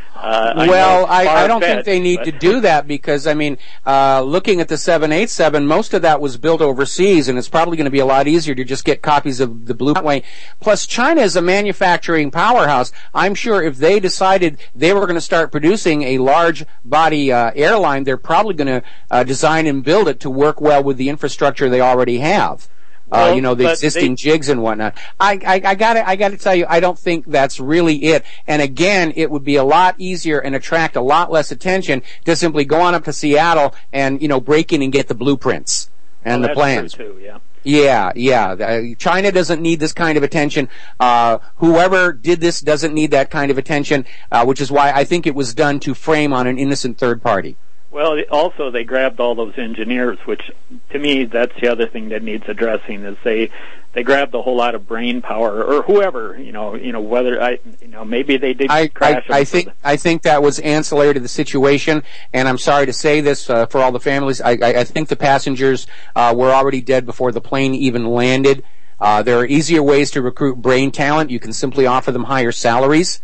I don't think they need to do that because, I mean, looking at the 787, most of that was built overseas, and it's probably going to be a lot easier to just get copies of the blueprint. Plus, China is a manufacturing powerhouse. I'm sure if they decided they were going to start producing a large body airline, they're probably going to design and build it to work well with the infrastructure they already have. The existing jigs and whatnot. I gotta tell you, I don't think that's really it. And again, it would be a lot easier and attract a lot less attention to simply go on up to Seattle and, break in and get the blueprints and the plans. True too, yeah. Yeah. China doesn't need this kind of attention. Whoever did this doesn't need that kind of attention, which is why I think it was done to frame on an innocent third party. Well, also they grabbed all those engineers, which to me that's the other thing that needs addressing is they grabbed a whole lot of brain power or whoever, whether maybe they did crash. I think that was ancillary to the situation, and I'm sorry to say this for all the families. I think the passengers were already dead before the plane even landed. There are easier ways to recruit brain talent. You can simply offer them higher salaries.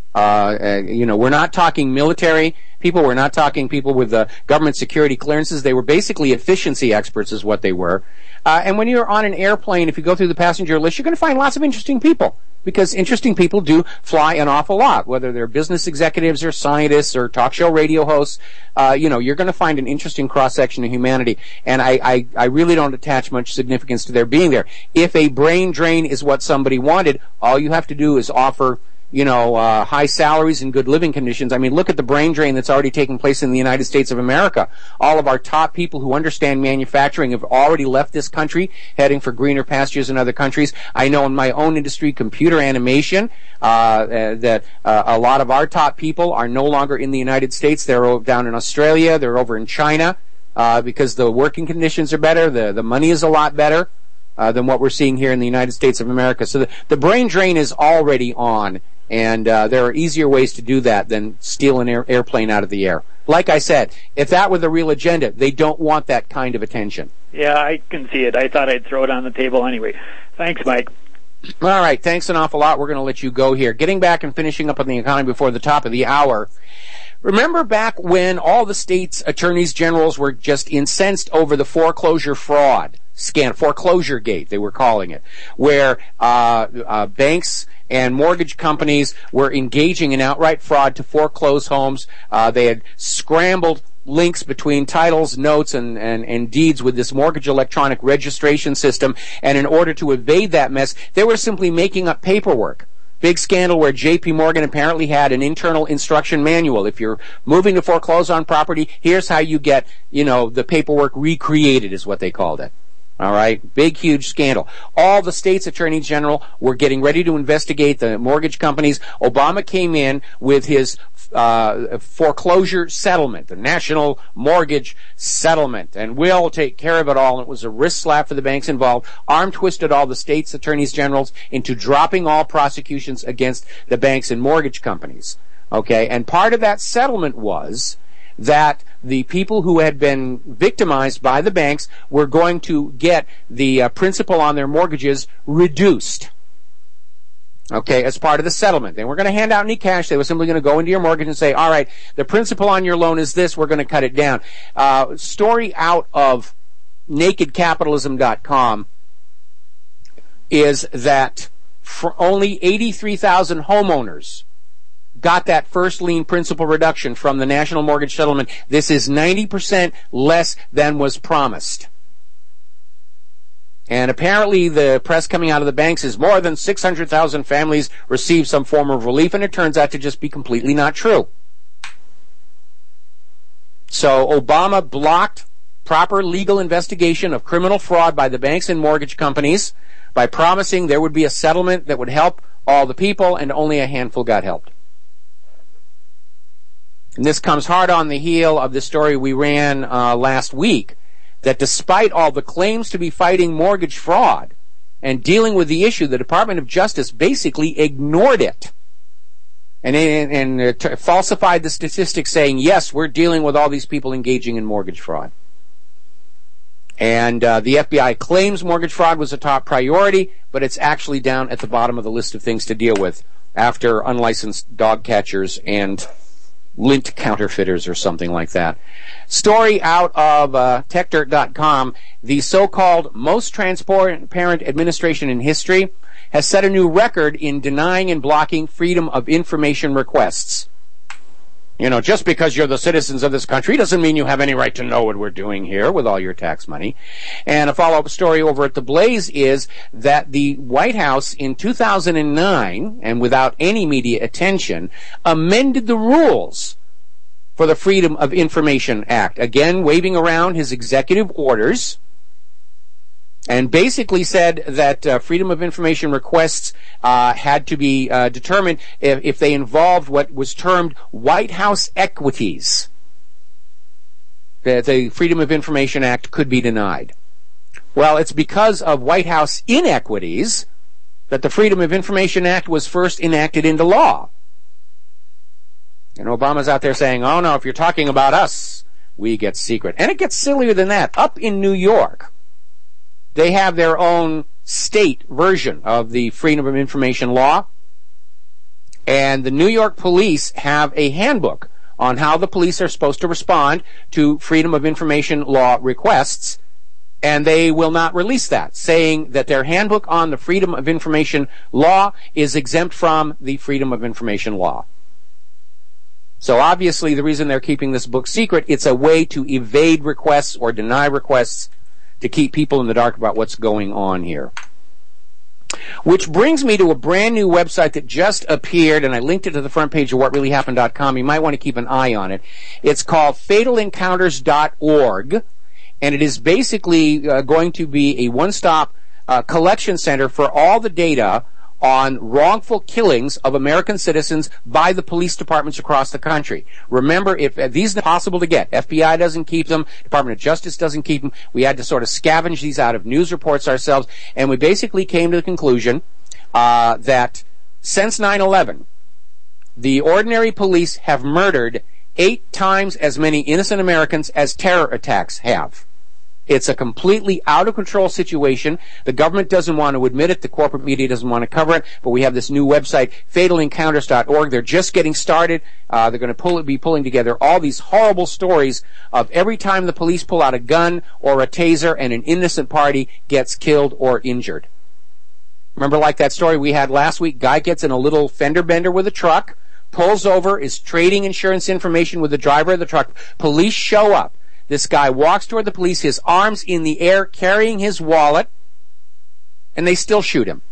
We're not talking military people. We're not talking people with government security clearances. They were basically efficiency experts is what they were. And when you're on an airplane, if you go through the passenger list, you're going to find lots of interesting people because interesting people do fly an awful lot, whether they're business executives or scientists or talk show radio hosts. You're going to find an interesting cross-section of humanity. And I really don't attach much significance to their being there. If a brain drain is what somebody wanted, all you have to do is offer high salaries and good living conditions. I mean, look at the brain drain that's already taking place in the United States of America. All of our top people who understand manufacturing have already left this country, heading for greener pastures in other countries. I know in my own industry, computer animation, that a lot of our top people are no longer in the United States. They're down in Australia. They're over in China because the working conditions are better. The money is a lot better than what we're seeing here in the United States of America. So the brain drain is already on. And there are easier ways to do that than steal an airplane out of the air. Like I said, if that were the real agenda, they don't want that kind of attention. Yeah, I can see it. I thought I'd throw it on the table anyway. Thanks, Mike. All right, thanks an awful lot. We're going to let you go here. Getting back and finishing up on the economy before the top of the hour. Remember back when all the states' attorneys generals were just incensed over the foreclosure fraud foreclosure gate, they were calling it, where banks and mortgage companies were engaging in outright fraud to foreclose homes. They had scrambled links between titles, notes, and deeds with this mortgage electronic registration system, and in order to evade that mess, they were simply making up paperwork. Big scandal where J.P. Morgan apparently had an internal instruction manual. If you're moving to foreclose on property, here's how you get, the paperwork recreated is what they called it. All right, big, huge scandal. All the states' attorney general were getting ready to investigate the mortgage companies. Obama came in with his foreclosure settlement, the National Mortgage Settlement, and we'll take care of it all. And it was a wrist slap for the banks involved. Arm twisted all the states' attorneys generals into dropping all prosecutions against the banks and mortgage companies. Okay, and part of that settlement was that the people who had been victimized by the banks were going to get the principal on their mortgages reduced. Okay, as part of the settlement. They weren't going to hand out any cash. They were simply going to go into your mortgage and say, all right, the principal on your loan is this. We're going to cut it down. Story out of nakedcapitalism.com is that for only 83,000 homeowners got that first lien principal reduction from the National Mortgage Settlement. This is 90% less than was promised. And apparently the press coming out of the banks is more than 600,000 families received some form of relief, and it turns out to just be completely not true. So Obama blocked proper legal investigation of criminal fraud by the banks and mortgage companies by promising there would be a settlement that would help all the people, and only a handful got helped. And this comes hard on the heel of the story we ran last week, that despite all the claims to be fighting mortgage fraud, and dealing with the issue, the Department of Justice basically ignored it and falsified the statistics saying, yes, we're dealing with all these people engaging in mortgage fraud. And the FBI claims mortgage fraud was a top priority, but it's actually down at the bottom of the list of things to deal with after unlicensed dog catchers and lint counterfeiters or something like that. Story out of TechDirt.com, the so-called most transparent administration in history has set a new record in denying and blocking freedom of information requests. You know, just because you're the citizens of this country doesn't mean you have any right to know what we're doing here with all your tax money. And a follow-up story over at The Blaze is that the White House in 2009, and without any media attention, amended the rules for the Freedom of Information Act, again waving around his executive orders, and basically said that Freedom of Information requests had to be determined if they involved what was termed White House equities. That the Freedom of Information Act could be denied. Well, it's because of White House inequities that the Freedom of Information Act was first enacted into law. And Obama's out there saying, oh no, if you're talking about us, we get secret. And it gets sillier than that. Up in New York, they have their own state version of the Freedom of Information law. And the New York police have a handbook on how the police are supposed to respond to Freedom of Information law requests. And they will not release that, saying that their handbook on the Freedom of Information law is exempt from the Freedom of Information law. So obviously the reason they're keeping this book secret, it's a way to evade requests or deny requests to keep people in the dark about what's going on here. Which brings me to a brand new website that just appeared, and I linked it to the front page of whatreallyhappened.com. You might want to keep an eye on it. It's called fatalencounters.org, and it is basically going to be a one-stop collection center for all the data on wrongful killings of American citizens by the police departments across the country. Remember, if these are possible to get, FBI doesn't keep them, Department of Justice doesn't keep them, we had to sort of scavenge these out of news reports ourselves, and we basically came to the conclusion that since 9/11, the ordinary police have murdered 8 times as many innocent Americans as terror attacks have. It's a completely out-of-control situation. The government doesn't want to admit it. The corporate media doesn't want to cover it. But we have this new website, fatalencounters.org. They're just getting started. They're going to be pulling together all these horrible stories of every time the police pull out a gun or a taser and an innocent party gets killed or injured. Remember, like that story we had last week, guy gets in a little fender bender with a truck, pulls over, is trading insurance information with the driver of the truck. Police show up. This guy walks toward the police, his arms in the air, carrying his wallet, and they still shoot him.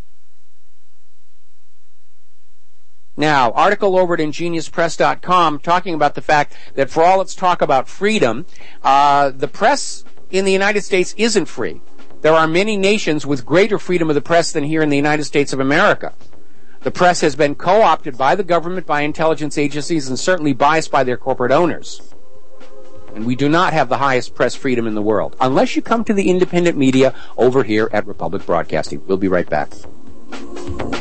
Now, article over at IngeniousPress.com talking about the fact that for all its talk about freedom, the press in the United States isn't free. There are many nations with greater freedom of the press than here in the United States of America. The press has been co-opted by the government, by intelligence agencies, and certainly biased by their corporate owners. And we do not have the highest press freedom in the world, unless you come to the independent media over here at Republic Broadcasting. We'll be right back.